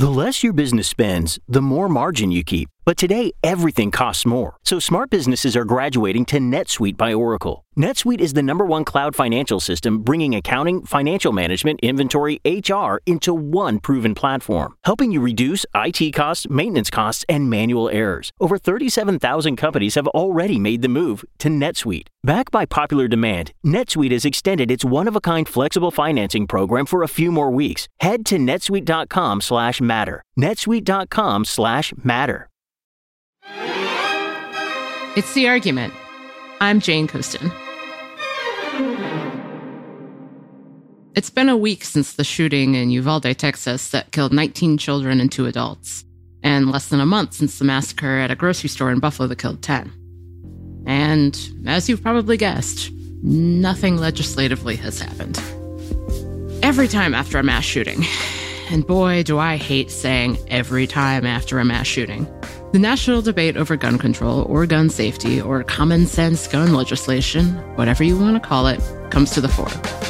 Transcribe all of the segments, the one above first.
The less your business spends, the more margin you keep. But today, everything costs more. So smart businesses are graduating to NetSuite by Oracle. NetSuite is the #1 cloud financial system, bringing accounting, financial management, inventory, HR into one proven platform, helping you reduce IT costs, maintenance costs, and manual errors. Over 37,000 companies have already made the move to NetSuite. Backed by popular demand, NetSuite has extended its one-of-a-kind flexible financing program for a few more weeks. Head to netsuite.com/matter. netsuite.com/matter. It's The Argument. I'm Jane Coaston. It's been a week since the shooting in Uvalde, Texas that killed 19 children and 2 adults, and less than a month since the massacre at a grocery store in Buffalo that killed 10. And, as you've probably guessed, nothing legislatively has happened. Every time after a mass shooting, and boy, do I hate saying every time after a mass shooting, the national debate over gun control or gun safety or common sense gun legislation, whatever you want to call it, comes to the fore.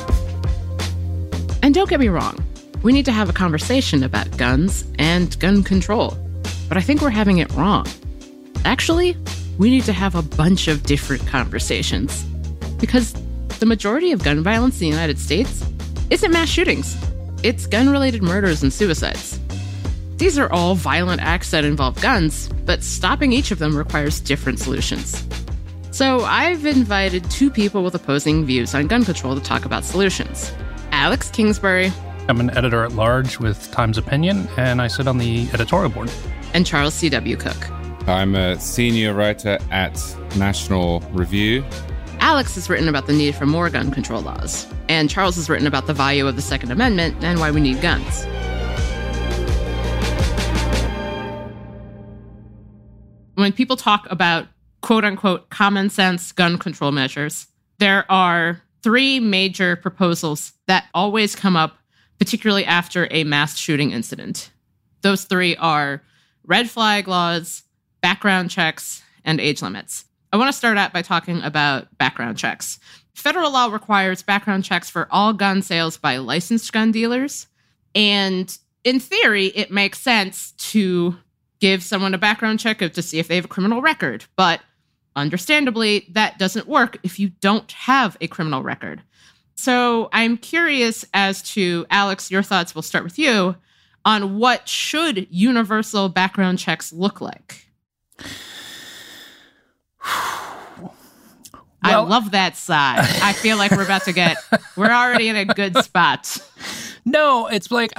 And don't get me wrong, we need to have a conversation about guns and gun control, but I think we're having it wrong. Actually, we need to have a bunch of different conversations, because the majority of gun violence in the United States isn't mass shootings. It's gun-related murders and suicides. These are all violent acts that involve guns, but stopping each of them requires different solutions. So I've invited 2 people with opposing views on gun control to talk about solutions. Alex Kingsbury. I'm an editor-at-large with Times Opinion, and I sit on the editorial board. And Charles C.W. Cook. I'm a senior writer at National Review. Alex has written about the need for more gun control laws, and Charles has written about the value of the Second Amendment and why we need guns. When people talk about quote-unquote common sense gun control measures, there are 3 major proposals that always come up, particularly after a mass shooting incident. Those 3 are red flag laws, background checks, and age limits. I want to start out by talking about background checks. Federal law requires background checks for all gun sales by licensed gun dealers. And in theory, it makes sense to give someone a background check to see if they have a criminal record. But understandably, that doesn't work if you don't have a criminal record. So I'm curious as to, Alex, your thoughts, we'll start with you, on what should universal background checks look like? I love that sigh. I feel like we're already in a good spot. No, it's like,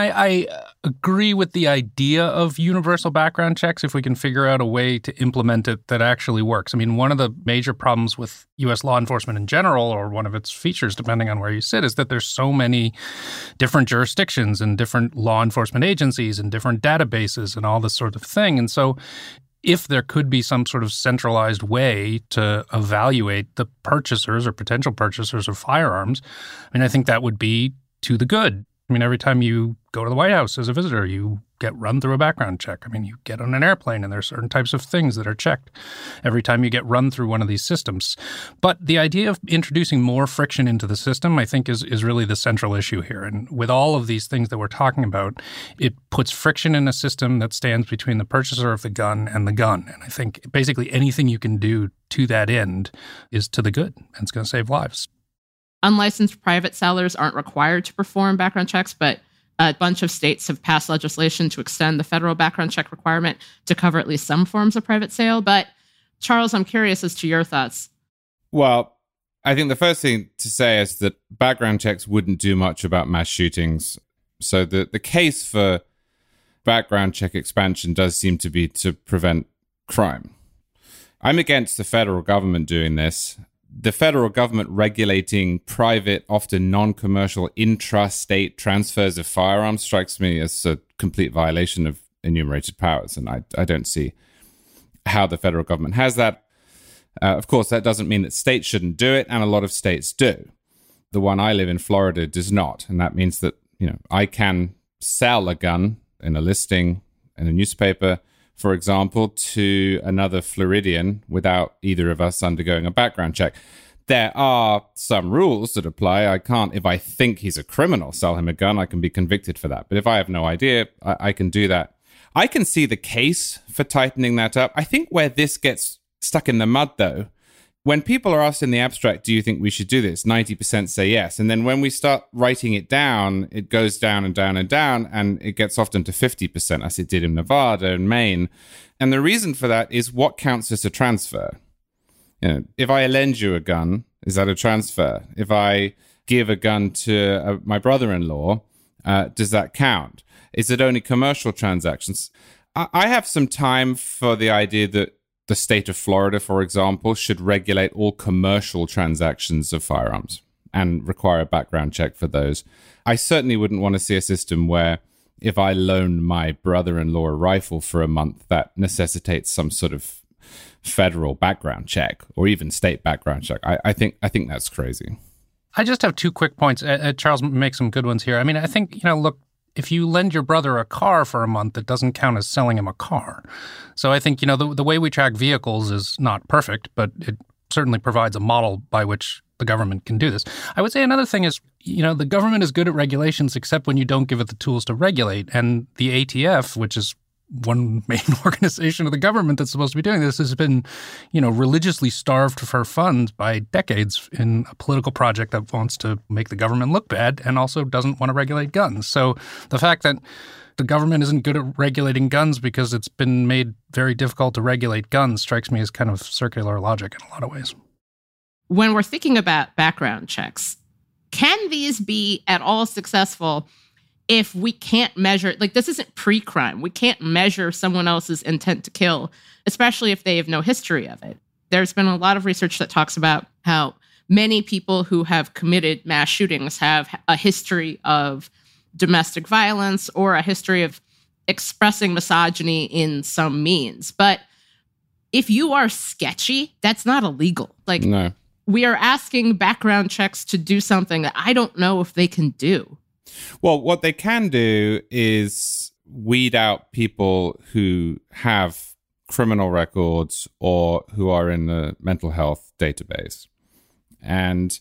I agree with the idea of universal background checks if we can figure out a way to implement it that actually works. I mean, one of the major problems with U.S. law enforcement in general, or one of its features, depending on where you sit, is that there's so many different jurisdictions and different law enforcement agencies and different databases and all this sort of thing. And so if there could be some sort of centralized way to evaluate the purchasers or potential purchasers of firearms, I think that would be to the good. Every time you go to the White House as a visitor, you get run through a background check. You get on an airplane and there are certain types of things that are checked every time you get run through one of these systems. But the idea of introducing more friction into the system, I think, is really the central issue here. And with all of these things that we're talking about, it puts friction in a system that stands between the purchaser of the gun and the gun. And I think basically anything you can do to that end is to the good, and it's going to save lives. Unlicensed private sellers aren't required to perform background checks, but a bunch of states have passed legislation to extend the federal background check requirement to cover at least some forms of private sale. But Charles, I'm curious as to your thoughts. Well, I think the first thing to say is that background checks wouldn't do much about mass shootings. So the case for background check expansion does seem to be to prevent crime. I'm against the federal government doing this. The federal government regulating private, often non-commercial, intra-state transfers of firearms strikes me as a complete violation of enumerated powers, and I don't see how the federal government has that. Of course, that doesn't mean that states shouldn't do it, and a lot of states do. The one I live in, Florida, does not, and that means that I can sell a gun in a listing in a newspaper, for example, to another Floridian without either of us undergoing a background check. There are some rules that apply. I can't, if I think he's a criminal, sell him a gun. I can be convicted for that. But if I have no idea, I can do that. I can see the case for tightening that up. I think where this gets stuck in the mud, though, when people are asked in the abstract, do you think we should do this? 90% say yes. And then when we start writing it down, it goes down and down and down, and it gets often to 50%, as it did in Nevada and Maine. And the reason for that is what counts as a transfer. You know, if I lend you a gun, is that a transfer? If I give a gun to my brother-in-law, does that count? Is it only commercial transactions? I have some time for the idea that the state of Florida, for example, should regulate all commercial transactions of firearms and require a background check for those. I certainly wouldn't want to see a system where if I loan my brother-in-law a rifle for a month, that necessitates some sort of federal background check or even state background check. I think that's crazy. I just have 2 quick points. Charles makes some good ones here. I mean, I think, look, if you lend your brother a car for a month, it doesn't count as selling him a car. So I think, the way we track vehicles is not perfect, but it certainly provides a model by which the government can do this. I would say another thing is, the government is good at regulations except when you don't give it the tools to regulate. And the ATF, which is one main organization of the government that's supposed to be doing this, has been, religiously starved for funds by decades in a political project that wants to make the government look bad and also doesn't want to regulate guns. So the fact that the government isn't good at regulating guns because it's been made very difficult to regulate guns strikes me as kind of circular logic in a lot of ways. When we're thinking about background checks, can these be at all successful if we can't measure, this isn't pre-crime. We can't measure someone else's intent to kill, especially if they have no history of it. There's been a lot of research that talks about how many people who have committed mass shootings have a history of domestic violence or a history of expressing misogyny in some means. But if you are sketchy, that's not illegal. No. We are asking background checks to do something that I don't know if they can do. Well, what they can do is weed out people who have criminal records or who are in the mental health database. And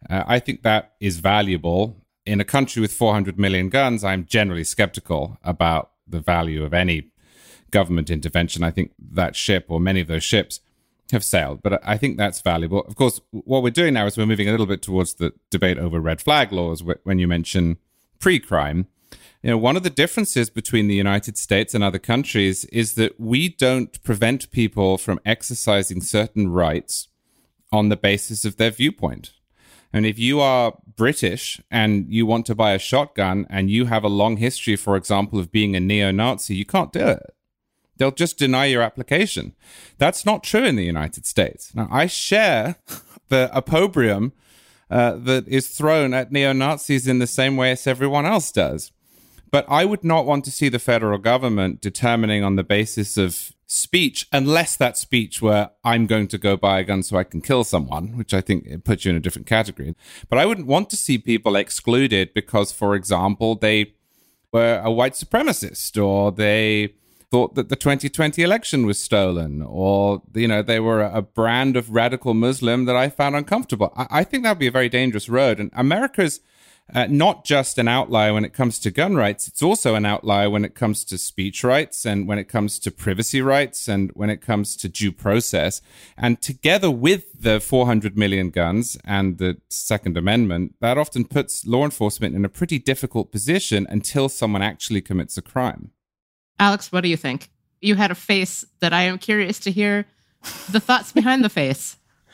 I think that is valuable. In a country with 400 million guns, I'm generally skeptical about the value of any government intervention. I think that ship or many of those ships have sailed, but I think that's valuable. Of course, what we're doing now is we're moving a little bit towards the debate over red flag laws when you mention pre-crime. One of the differences between the United States and other countries is that we don't prevent people from exercising certain rights on the basis of their viewpoint. And if you are British and you want to buy a shotgun and you have a long history, for example, of being a neo-Nazi, you can't do it. They'll just deny your application. That's not true in the United States. Now, I share the opprobrium that is thrown at neo-Nazis in the same way as everyone else does. But I would not want to see the federal government determining on the basis of speech, unless that speech were, I'm going to go buy a gun so I can kill someone, which I think it puts you in a different category. But I wouldn't want to see people excluded because, for example, they were a white supremacist, or they thought that the 2020 election was stolen, or, they were a brand of radical Muslim that I found uncomfortable. I think that would be a very dangerous road. And America's not just an outlier when it comes to gun rights, it's also an outlier when it comes to speech rights and when it comes to privacy rights and when it comes to due process. And together with the 400 million guns and the Second Amendment, that often puts law enforcement in a pretty difficult position until someone actually commits a crime. Alex, what do you think? You had a face that I am curious to hear the thoughts behind the face.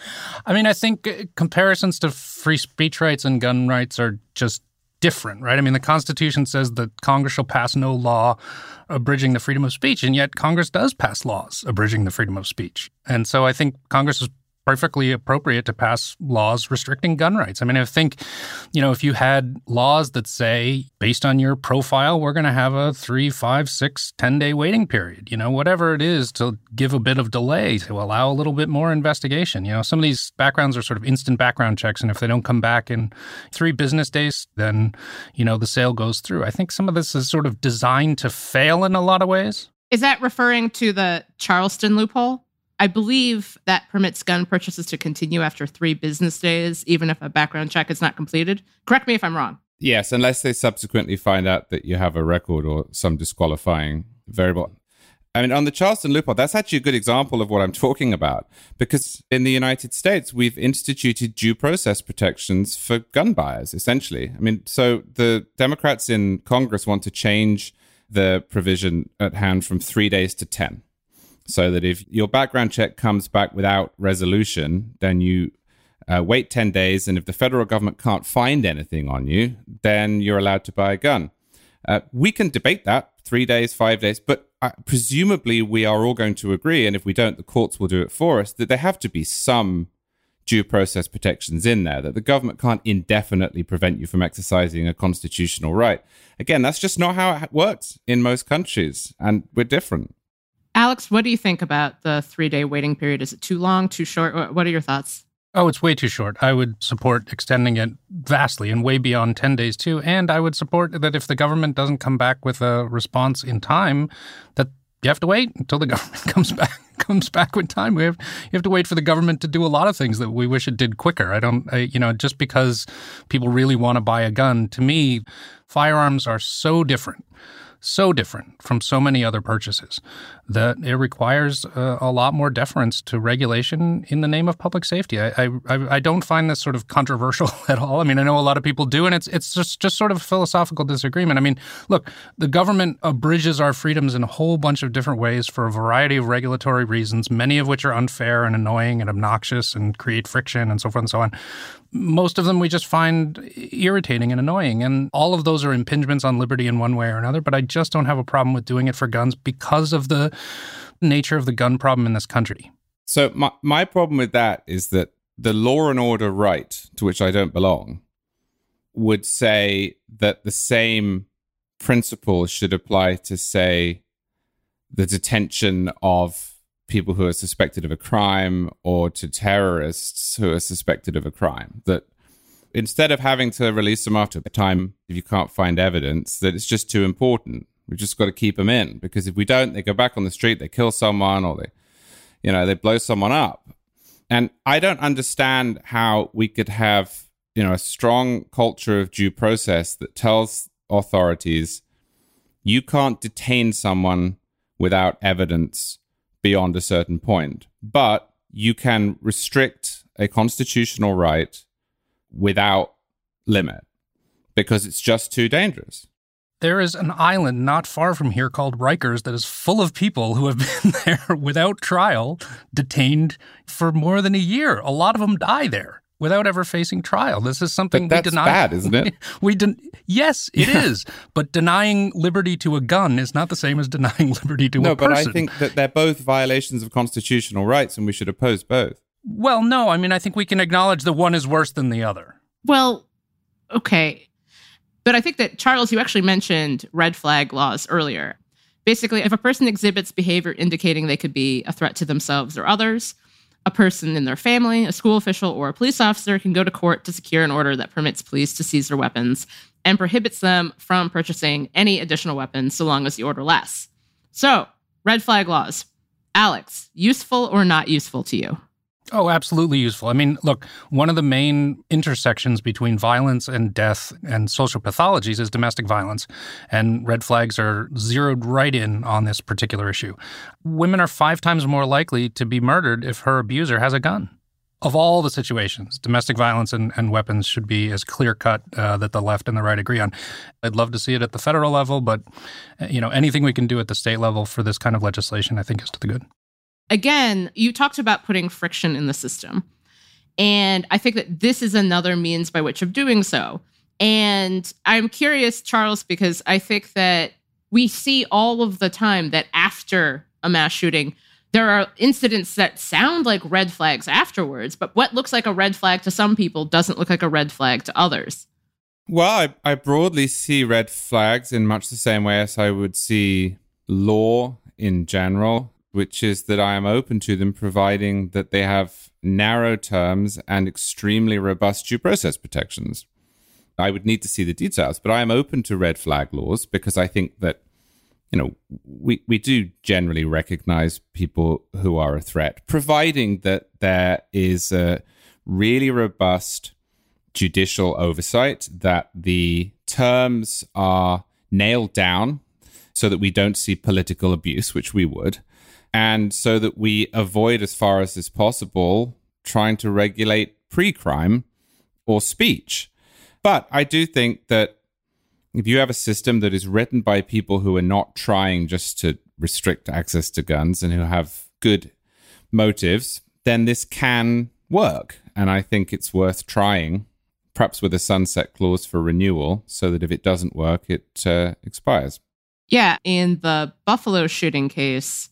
I mean, I think comparisons to free speech rights and gun rights are just different, right? I mean, the Constitution says that Congress shall pass no law abridging the freedom of speech, and yet Congress does pass laws abridging the freedom of speech. And so I think Congress is perfectly appropriate to pass laws restricting gun rights. I mean, I think, if you had laws that say, based on your profile, we're going to have a 3, 5, 6, 10-day waiting period, whatever it is, to give a bit of delay, to allow a little bit more investigation. Some of these backgrounds are sort of instant background checks, and if they don't come back in 3 business days, then, the sale goes through. I think some of this is sort of designed to fail in a lot of ways. Is that referring to the Charleston loophole? I believe that permits gun purchases to continue after 3 business days, even if a background check is not completed. Correct me if I'm wrong. Yes, unless they subsequently find out that you have a record or some disqualifying variable. I mean, on the Charleston loophole, that's actually a good example of what I'm talking about, because in the United States, we've instituted due process protections for gun buyers, essentially. I mean, so the Democrats in Congress want to change the provision at hand from 3 days to 10, so that if your background check comes back without resolution, then you wait 10 days, and if the federal government can't find anything on you, then you're allowed to buy a gun. We can debate that, 3 days, 5 days, but presumably we are all going to agree, and if we don't, the courts will do it for us, that there have to be some due process protections in there, that the government can't indefinitely prevent you from exercising a constitutional right. Again, that's just not how it works in most countries, and we're different. Alex, what do you think about the 3-day waiting period? Is it too long, too short? What are your thoughts? Oh, it's way too short. I would support extending it vastly and way beyond 10 days too. And I would support that if the government doesn't come back with a response in time, that you have to wait until the government comes back with time. You have to wait for the government to do a lot of things that we wish it did quicker. Just because people really want to buy a gun, to me, firearms are so different from so many other purchases that it requires a lot more deference to regulation in the name of public safety. I don't find this sort of controversial at all. I mean, I know a lot of people do, and it's just sort of a philosophical disagreement. I mean, look, the government abridges our freedoms in a whole bunch of different ways for a variety of regulatory reasons, many of which are unfair and annoying and obnoxious and create friction and so forth and so on. Most of them we just find irritating and annoying, and all of those are impingements on liberty in one way or another, but I just don't have a problem with doing it for guns because of the nature of the gun problem in this country. So my problem with that is that the law and order right, to which I don't belong, would say that the same principles should apply to, say, the detention of people who are suspected of a crime or to terrorists who are suspected of a crime. That instead of having to release them after a time, if you can't find evidence, that it's just too important. We've just got to keep them in, because if we don't, they go back on the street, they kill someone, or they blow someone up. And I don't understand how we could have, a strong culture of due process that tells authorities you can't detain someone without evidence beyond a certain point, but you can restrict a constitutional right without limit because it's just too dangerous. There is an island not far from here called Rikers that is full of people who have been there without trial, detained for more than a year. A lot of them die there without ever facing trial. This is something but that's we deny. Bad, isn't it? Yes, it is. But denying liberty to a gun is not the same as denying liberty to a person. No, but I think that they're both violations of constitutional rights, and we should oppose both. Well, no. I mean, I think we can acknowledge that one is worse than the other. Well, okay. But I think that, Charles, you actually mentioned red flag laws earlier. Basically, if a person exhibits behavior indicating they could be a threat to themselves or others, a person in their family, a school official, or a police officer can go to court to secure an order that permits police to seize their weapons and prohibits them from purchasing any additional weapons so long as the order lasts. So, red flag laws. Alex, useful or not useful to you? Oh, absolutely useful. I mean, look, one of the main intersections between violence and death and social pathologies is domestic violence, and red flags are zeroed right in on this particular issue. Women are 5 times more likely to be murdered if her abuser has a gun. Of all the situations, domestic violence and weapons should be as clear-cut that the left and the right agree on. I'd love to see it at the federal level, but anything we can do at the state level for this kind of legislation, I think, is to the good. Again, you talked about putting friction in the system. And I think that this is another means by which of doing so. And I'm curious, Charles, because I think that we see all of the time that after a mass shooting, there are incidents that sound like red flags afterwards, but what looks like a red flag to some people doesn't look like a red flag to others. Well, I broadly see red flags in much the same way as I would see law in general, which is that I am open to them providing that they have narrow terms and extremely robust due process protections. I would need to see the details, but I am open to red flag laws because I think that, we do generally recognize people who are a threat, providing that there is a really robust judicial oversight, that the terms are nailed down so that we don't see political abuse, which we would, and so that we avoid, as far as is possible, trying to regulate pre-crime or speech. But I do think that if you have a system that is written by people who are not trying just to restrict access to guns and who have good motives, then this can work. And I think it's worth trying, perhaps with a sunset clause for renewal, so that if it doesn't work, it expires. Yeah, in the Buffalo shooting case,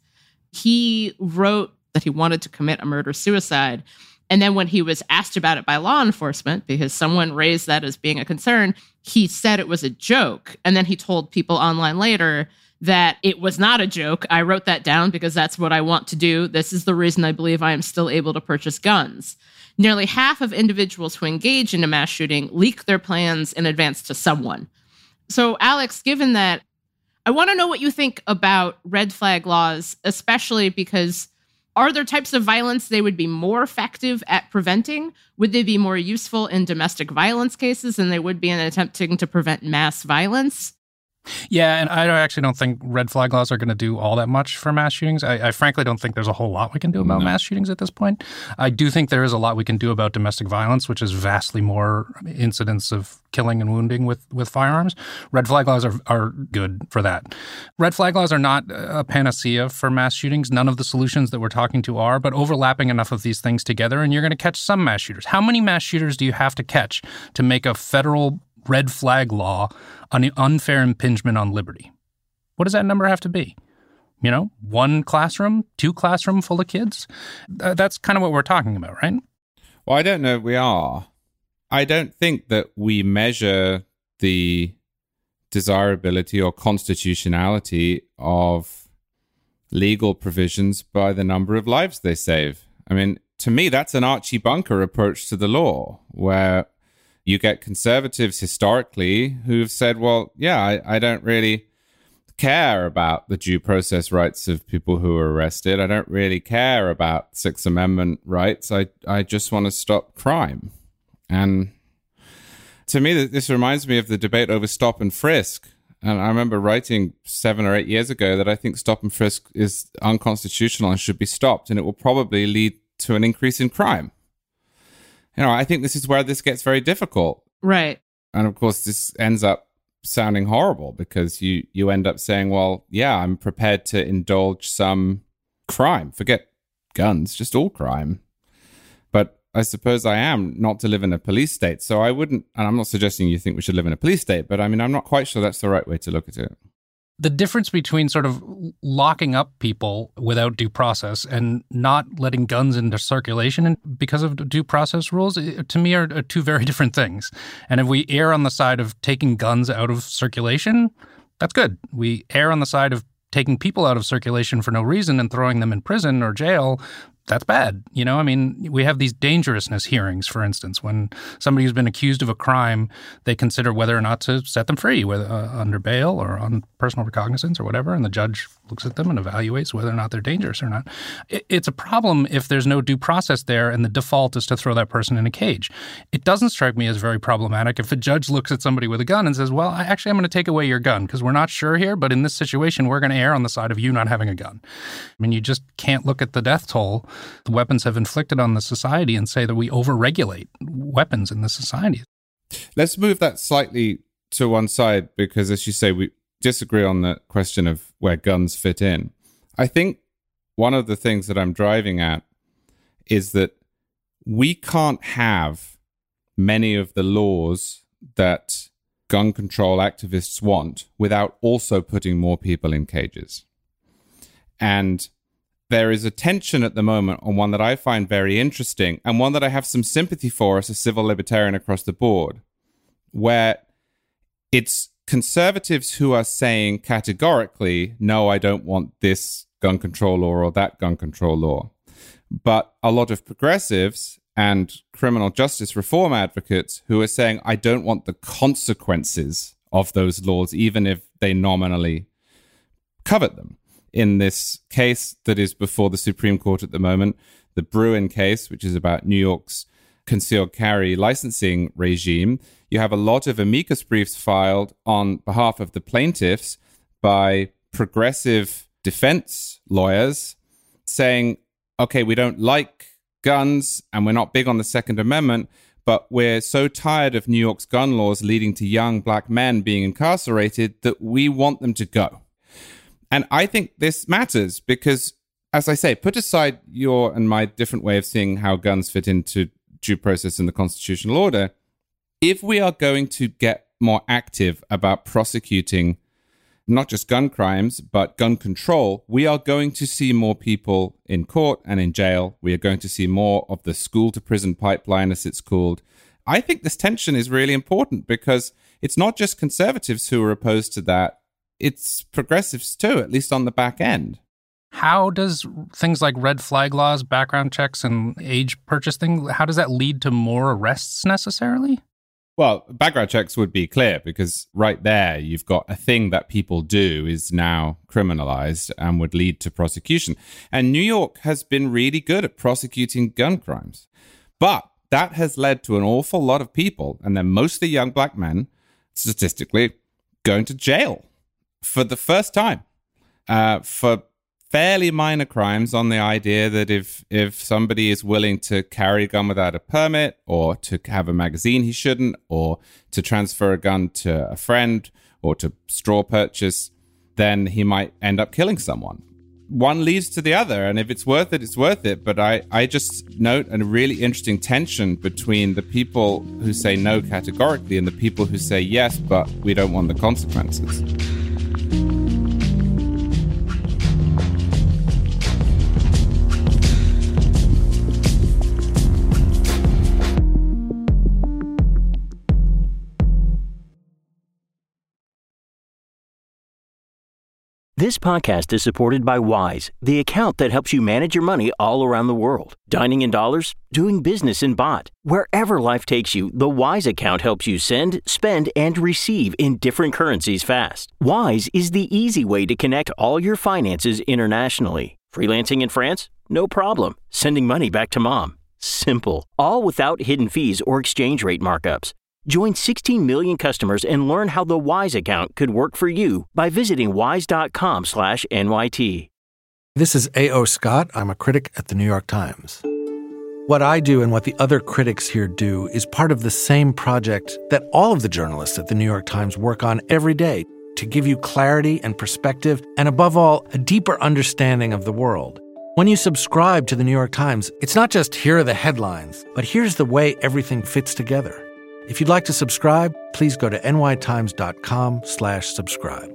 he wrote that he wanted to commit a murder-suicide. And then when he was asked about it by law enforcement, because someone raised that as being a concern, he said it was a joke. And then he told people online later that it was not a joke. I wrote that down because that's what I want to do. This is the reason I believe I am still able to purchase guns. Nearly half of individuals who engage in a mass shooting leak their plans in advance to someone. So, Alex, given that, I want to know what you think about red flag laws, especially because are there types of violence they would be more effective at preventing? Would they be more useful in domestic violence cases than they would be in attempting to prevent mass violence? Yeah, and I actually don't think red flag laws are going to do all that much for mass shootings. I frankly don't think there's a whole lot we can do about mass shootings at this point. I do think there is a lot we can do about domestic violence, which is vastly more incidents of killing and wounding with firearms. Red flag laws are good for that. Red flag laws are not a panacea for mass shootings. None of the solutions that we're talking to are, but overlapping enough of these things together, and you're going to catch some mass shooters. How many mass shooters do you have to catch to make a federal red flag law on unfair impingement on liberty? What does that number have to be? One classroom, two classroom full of kids? That's kind of what we're talking about, right? Well, I don't know if we are. I don't think that we measure the desirability or constitutionality of legal provisions by the number of lives they save. I mean, to me, that's an Archie Bunker approach to the law, where you get conservatives historically who've said, well, yeah, I don't really care about the due process rights of people who are arrested. I don't really care about Sixth Amendment rights. I just want to stop crime. And to me, this reminds me of the debate over stop and frisk. And I remember writing 7 or 8 years ago that I think stop and frisk is unconstitutional and should be stopped, and it will probably lead to an increase in crime. I think this is where this gets very difficult. Right. And of course, this ends up sounding horrible because you end up saying, well, yeah, I'm prepared to indulge some crime. Forget guns, just all crime. But I suppose I am not to live in a police state. So I wouldn't, and I'm not suggesting you think we should live in a police state, but I mean, I'm not quite sure that's the right way to look at it. The difference between sort of locking up people without due process and not letting guns into circulation because of due process rules, to me, are two very different things. And if we err on the side of taking guns out of circulation, that's good. We err on the side of taking people out of circulation for no reason and throwing them in prison or jail. That's bad. We have these dangerousness hearings, for instance, when somebody who's been accused of a crime, they consider whether or not to set them free, whether under bail or on personal recognizance or whatever, and the judge looks at them and evaluates whether or not they're dangerous or not. It's a problem if there's no due process there and the default is to throw that person in a cage. It doesn't strike me as very problematic if a judge looks at somebody with a gun and says, well, I'm going to take away your gun because we're not sure here, but in this situation, we're going to err on the side of you not having a gun. You just can't look at the death toll the weapons have inflicted on the society and say that we overregulate weapons in the society. Let's move that slightly to one side because, as you say, we disagree on the question of where guns fit in. I think one of the things that I'm driving at is that we can't have many of the laws that gun control activists want without also putting more people in cages. And there is a tension at the moment on one that I find very interesting and one that I have some sympathy for as a civil libertarian across the board, where it's conservatives who are saying categorically, no, I don't want this gun control law or that gun control law. But a lot of progressives and criminal justice reform advocates who are saying, I don't want the consequences of those laws, even if they nominally covet them. In this case that is before the Supreme Court at the moment, the Bruen case, which is about New York's concealed carry licensing regime, you have a lot of amicus briefs filed on behalf of the plaintiffs by progressive defense lawyers saying, okay, we don't like guns and we're not big on the Second Amendment, but we're so tired of New York's gun laws leading to young black men being incarcerated that we want them to go. And I think this matters because, as I say, put aside your and my different way of seeing how guns fit into due process in the constitutional order. If we are going to get more active about prosecuting not just gun crimes, but gun control, we are going to see more people in court and in jail. We are going to see more of the school-to-prison pipeline, as it's called. I think this tension is really important because it's not just conservatives who are opposed to that. It's progressives too, at least on the back end. How does things like red flag laws, background checks, and age purchase thing, how does that lead to more arrests necessarily? Well, background checks would be clear because right there, you've got a thing that people do is now criminalized and would lead to prosecution. And New York has been really good at prosecuting gun crimes. But that has led to an awful lot of people, and they're mostly young black men, statistically, going to jail for the first time for fairly minor crimes on the idea that if somebody is willing to carry a gun without a permit or to have a magazine he shouldn't or to transfer a gun to a friend or to straw purchase, then he might end up killing someone. One leads to the other, and if it's worth it, it's worth it. But I just note a really interesting tension between the people who say no categorically and the people who say yes, but we don't want the consequences. This podcast is supported by Wise, the account that helps you manage your money all around the world. Dining in dollars, doing business in baht. Wherever life takes you, the Wise account helps you send, spend, and receive in different currencies fast. Wise is the easy way to connect all your finances internationally. Freelancing in France? No problem. Sending money back to mom? Simple. All without hidden fees or exchange rate markups. Join 16 million customers and learn how the Wise account could work for you by visiting wise.com/NYT. This is A.O. Scott. I'm a critic at the New York Times. What I do and what the other critics here do is part of the same project that all of the journalists at the New York Times work on every day to give you clarity and perspective and, above all, a deeper understanding of the world. When you subscribe to the New York Times, it's not just here are the headlines, but here's the way everything fits together. If you'd like to subscribe, please go to nytimes.com/subscribe.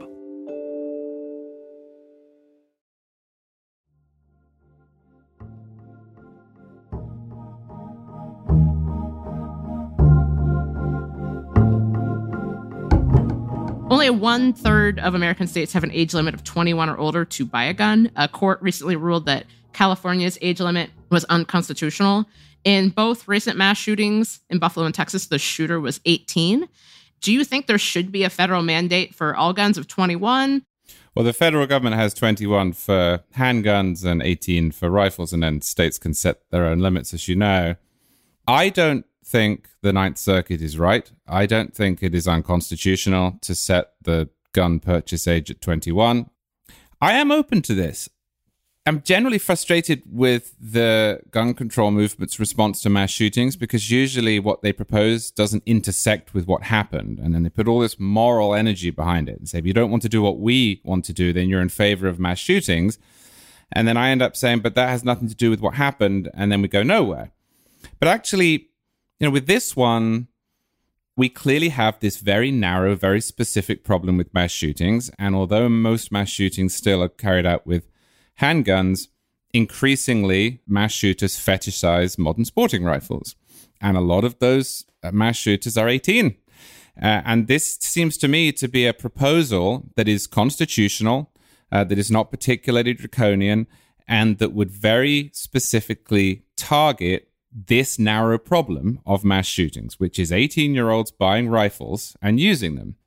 Only 1/3 of American states have an age limit of 21 or older to buy a gun. A court recently ruled that California's age limit was unconstitutional. In both recent mass shootings in Buffalo and Texas, the shooter was 18. Do you think there should be a federal mandate for all guns of 21? Well, the federal government has 21 for handguns and 18 for rifles, and then states can set their own limits, as you know. I don't think the Ninth Circuit is right. I don't think it is unconstitutional to set the gun purchase age at 21. I am open to this. I'm generally frustrated with the gun control movement's response to mass shootings because usually what they propose doesn't intersect with what happened. And then they put all this moral energy behind it and say, if you don't want to do what we want to do, then you're in favor of mass shootings. And then I end up saying, but that has nothing to do with what happened. And then we go nowhere. But actually, with this one, we clearly have this very narrow, very specific problem with mass shootings. And although most mass shootings still are carried out with handguns, increasingly mass shooters fetishize modern sporting rifles. And a lot of those mass shooters are 18. And this seems to me to be a proposal that is constitutional, that is not particularly draconian, and that would very specifically target this narrow problem of mass shootings, which is 18-year-olds buying rifles and using them.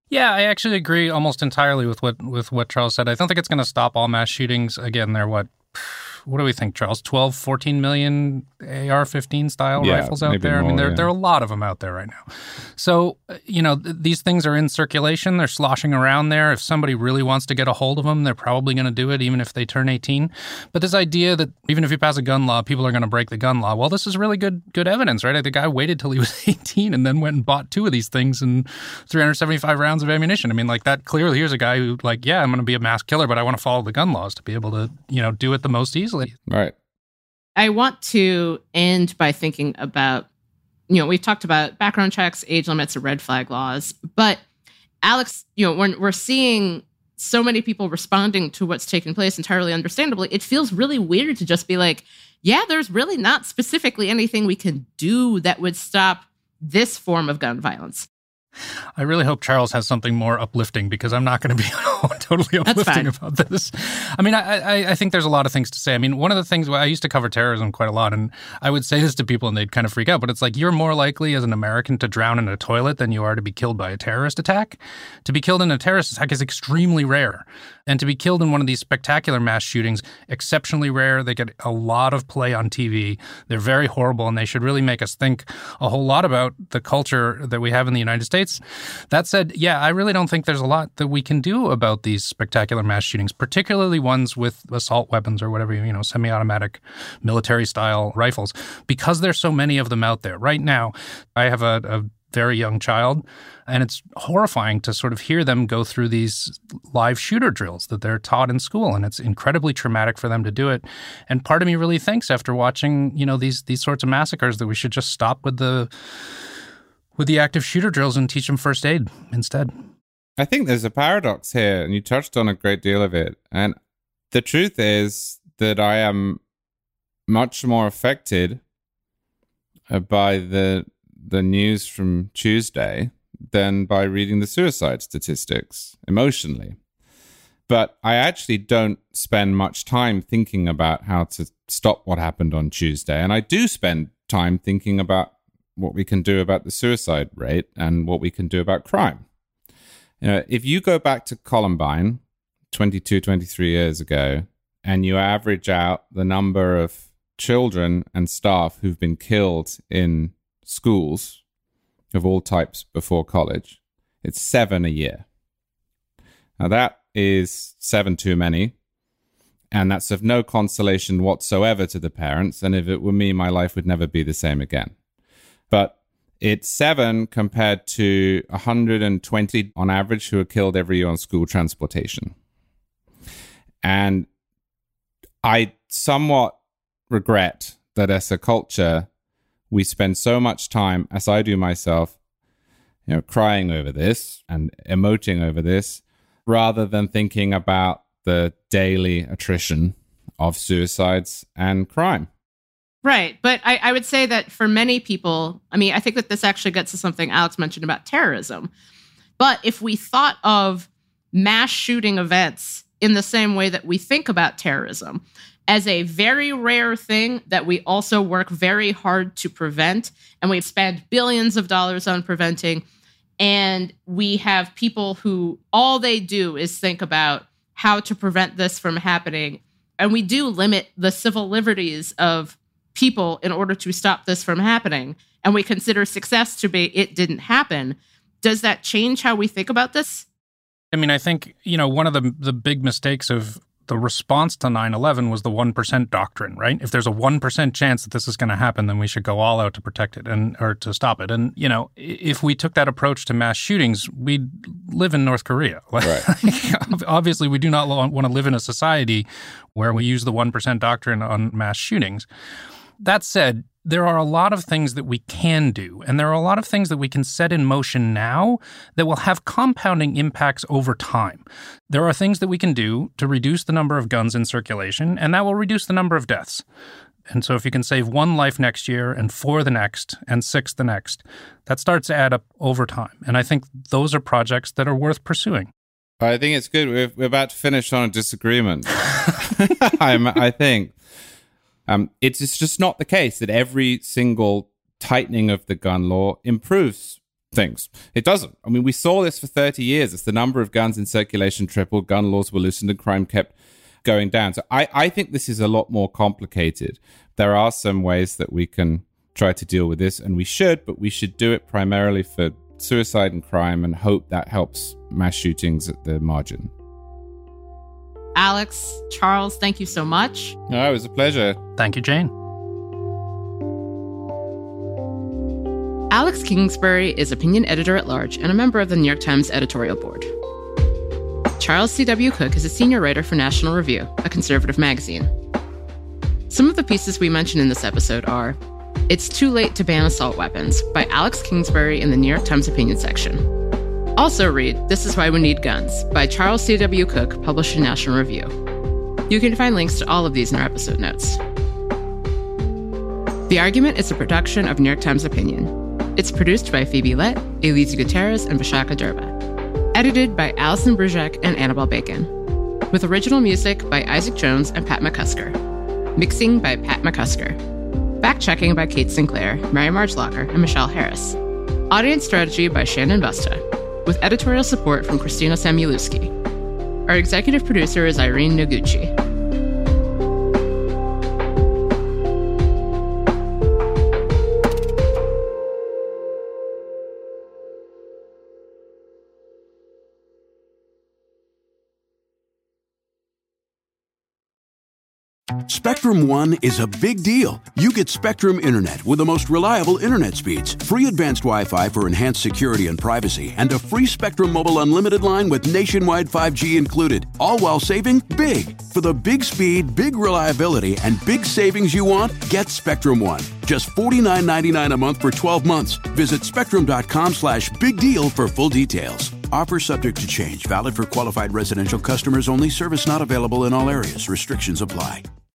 Yeah, I actually agree almost entirely with what Charles said. I don't think it's going to stop all mass shootings. Again, they're what do we think, Charles? 12, 14 million AR-15 style rifles out there? More, there are a lot of them out there right now. So, these things are in circulation. They're sloshing around there. If somebody really wants to get a hold of them, they're probably going to do it, even if they turn 18. But this idea that even if you pass a gun law, people are going to break the gun law, well, this is really good evidence, right? The guy waited till he was 18 and then went and bought 2 of these things and 375 rounds of ammunition. I mean, like that clearly here's a guy who, like, yeah, I'm going to be a mass killer, but I want to follow the gun laws to be able to, do it the most easily. Right. I want to end by thinking about, we've talked about background checks, age limits, and red flag laws. But Alex, when we're seeing so many people responding to what's taking place entirely understandably, it feels really weird to just be like, yeah, there's really not specifically anything we can do that would stop this form of gun violence. I really hope Charles has something more uplifting, because I'm not going to be totally uplifting about this. I mean, I think there's a lot of things to say. I mean, one of the things, I used to cover terrorism quite a lot, and I would say this to people and they'd kind of freak out, but it's like, you're more likely as an American to drown in a toilet than you are to be killed by a terrorist attack. To be killed in a terrorist attack is extremely rare. And to be killed in one of these spectacular mass shootings, exceptionally rare. They get a lot of play on TV. They're very horrible, and they should really make us think a whole lot about the culture that we have in the United States. That said, yeah, I really don't think there's a lot that we can do about these spectacular mass shootings, particularly ones with assault weapons or whatever, semi-automatic military-style rifles, because there's so many of them out there. Right now, I have a very young child, and it's horrifying to sort of hear them go through these live shooter drills that they're taught in school, and it's incredibly traumatic for them to do it. And part of me really thinks, after watching, these sorts of massacres, that we should just stop with the active shooter drills and teach them first aid instead. I think there's a paradox here, and you touched on a great deal of it. And the truth is that I am much more affected by the news from Tuesday than by reading the suicide statistics emotionally. But I actually don't spend much time thinking about how to stop what happened on Tuesday. And I do spend time thinking about what we can do about the suicide rate and what we can do about crime. If you go back to Columbine 22, 23 years ago, and you average out the number of children and staff who've been killed in schools of all types before college, it's 7 a year. Now that is 7 too many, and that's of no consolation whatsoever to the parents. And if it were me, my life would never be the same again. But it's 7 compared to 120 on average who are killed every year on school transportation. And I somewhat regret that as a culture, we spend so much time, as I do myself, crying over this and emoting over this, rather than thinking about the daily attrition of suicides and crime. Right. But I would say that for many people, I think that this actually gets to something Alex mentioned about terrorism. But if we thought of mass shooting events in the same way that we think about terrorism, as a very rare thing that we also work very hard to prevent, and we spend billions of dollars on preventing, and we have people who all they do is think about how to prevent this from happening, and we do limit the civil liberties of people in order to stop this from happening, and we consider success to be it didn't happen, does that change how we think about this? I think, one of the big mistakes of the response to 9/11 was the 1% doctrine, right? If there's a 1% chance that this is going to happen, then we should go all out to protect it or to stop it. And, if we took that approach to mass shootings, we'd live in North Korea. Right. Obviously, we do not want to live in a society where we use the 1% doctrine on mass shootings. That said, there are a lot of things that we can do, and there are a lot of things that we can set in motion now that will have compounding impacts over time. There are things that we can do to reduce the number of guns in circulation, and that will reduce the number of deaths. And so if you can save 1 life next year and 4 the next and 6 the next, that starts to add up over time. And I think those are projects that are worth pursuing. I think it's good. We're about to finish on a disagreement. I think. It's just not the case that every single tightening of the gun law improves things. It doesn't. I mean, we saw this for 30 years. As the number of guns in circulation tripled, gun laws were loosened, and crime kept going down. So I think this is a lot more complicated. There are some ways that we can try to deal with this, and we should, but we should do it primarily for suicide and crime and hope that helps mass shootings at the margin. Alex, Charles, thank you so much. Oh, it was a pleasure. Thank you, Jane. Alex Kingsbury is opinion editor-at-large and a member of the New York Times editorial board. Charles C.W. Cooke is a senior writer for National Review, a conservative magazine. Some of the pieces we mentioned in this episode are It's Too Late to Ban Assault Weapons by Alex Kingsbury in the New York Times opinion section. Also read This Is Why We Need Guns by Charles C.W. Cooke, published in National Review. You can find links to all of these in our episode notes. The Argument is a production of New York Times Opinion. It's produced by Phoebe Lett, Elise Gutierrez, and Vishaka Durba. Edited by Alison Bruzek and Annabelle Bacon. With original music by Isaac Jones and Pat McCusker. Mixing by Pat McCusker. Fact-checking by Kate Sinclair, Mary Marge Locker, and Michelle Harris. Audience strategy by Shannon Busta, with editorial support from Christina Samuelewski. Our executive producer is Irene Noguchi. Spectrum One is a big deal. You get Spectrum Internet with the most reliable internet speeds, free advanced Wi-Fi for enhanced security and privacy, and a free Spectrum Mobile Unlimited line with nationwide 5G included, all while saving big. For the big speed, big reliability, and big savings you want, get Spectrum One. Just $49.99 a month for 12 months. Visit spectrum.com/big deal for full details. Offer subject to change. Valid for qualified residential customers only. Service not available in all areas. Restrictions apply.